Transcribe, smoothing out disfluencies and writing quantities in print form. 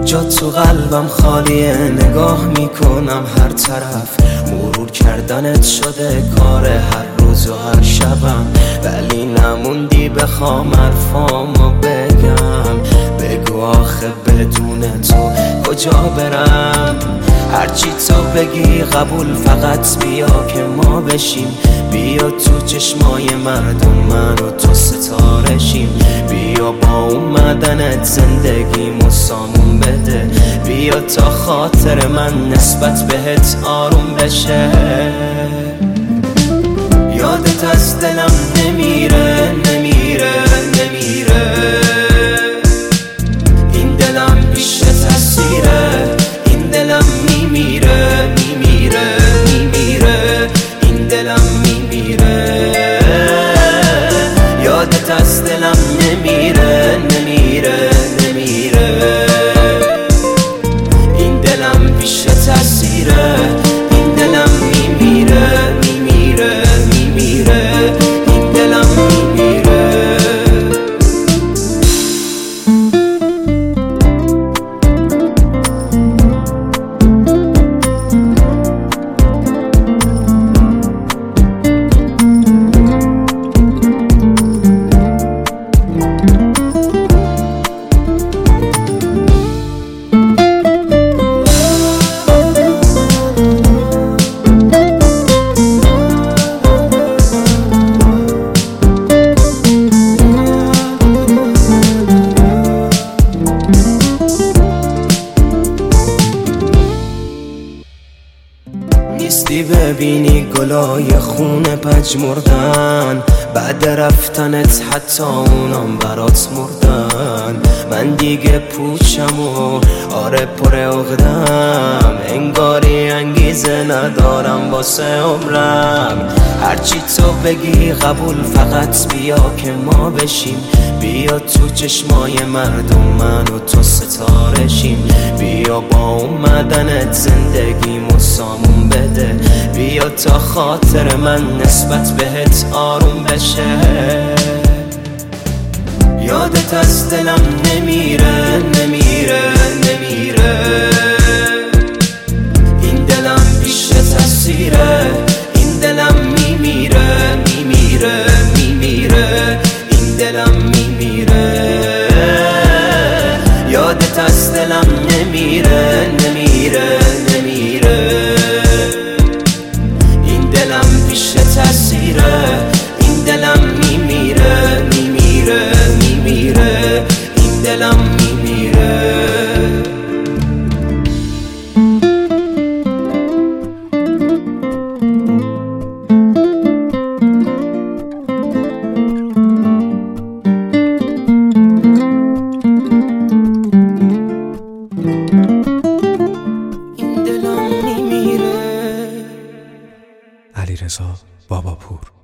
جا تو قلبم خالیه، نگاه میکنم هر طرف، مرور کردنت شده کار هر روز و هر شبم، ولی نموندی بخوام حرفامو بگم. بگو آخه بدون تو کجا برم؟ هرچی تو بگی قبول، فقط بیا که ما بشیم. بیا تو چشمای مردم من و تو ستاره شیم. بیا با اومدنت زندگیمو سامون بده. بیا تا خاطر من نسبت بهت آروم بشه. یادت از دلم نمیره نمیره نمیره. این دلم پیش تاثیره، این دلم میمیره میمیره میمیره. این دلم میمیره. یادت از دلم نمیره نمیره نمیره. این دلم پیش تاثیره، این دلم میمیره میمیره میمیره. این دلم میمیره. نیستی ببینی گلای خونه پژمردن، بعد رفتنت حتی اونام برات مردن. من دیگه پوچم و آره پر عقدم، انگاری انگیزه ندارم واسه عمرم. هرچی تو بگی قبول، فقط بیا که ما بشیم. بیا تو چشمای مردم من و تو ستاره شیم. بیا با اومدنت زندگیمو سامون بده. بیا تا خاطر من نسبت بهت آروم بشه. یادت از دلم نمیره نمیره نمیره. این دلم پیش تاثیره، این دلم میمیره میمیره میمیره. این دلم میمیره. یادت از دلم نمیره نمیره نمیره. این دلم پیش تاثیره، این دلم میمیره میمیره میمیره. این دلم میمیره. علیرضا باباپور.